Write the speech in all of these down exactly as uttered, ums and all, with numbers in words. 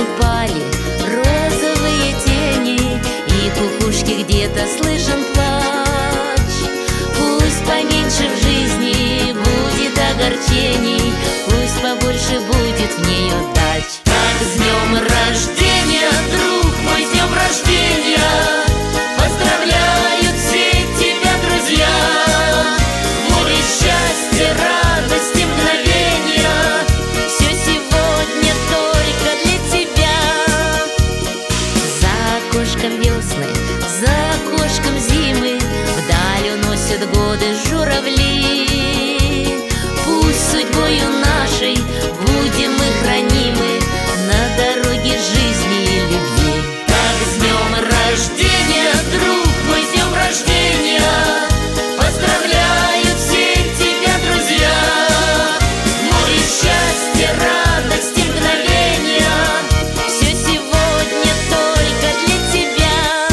упали розовые тени, и кукушки где-то слышен плач. Пусть поменьше в жизни будет огорчений, пусть побольше будет в ней удач. Так, с днем рождения, друг мой, с днем рождения! Поздравляют все тебя друзья! Море счастья, радости, мгновения, все сегодня только для тебя. За окошком весны, за окошком зимы, вдаль уносят годы журавли. Пусть судьбою нашей будем мы хранимы на дороге жизни и любви. Так, с днем рождения, друг мой, с днем рождения! Поздравляют все тебя друзья! Море счастья, радости, мгновения, все сегодня только для тебя.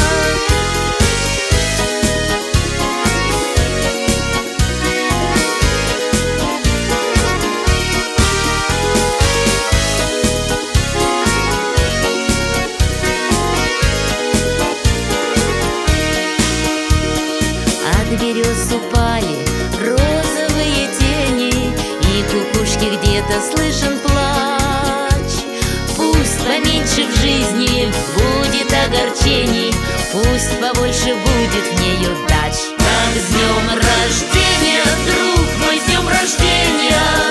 От берез упали розовые тени, и кукушки где-то слышен плач. Пусть поменьше в жизни будет огорчений, пусть побольше будет в ней удач. Так, с днем рождения, друг мой, с днем рождения!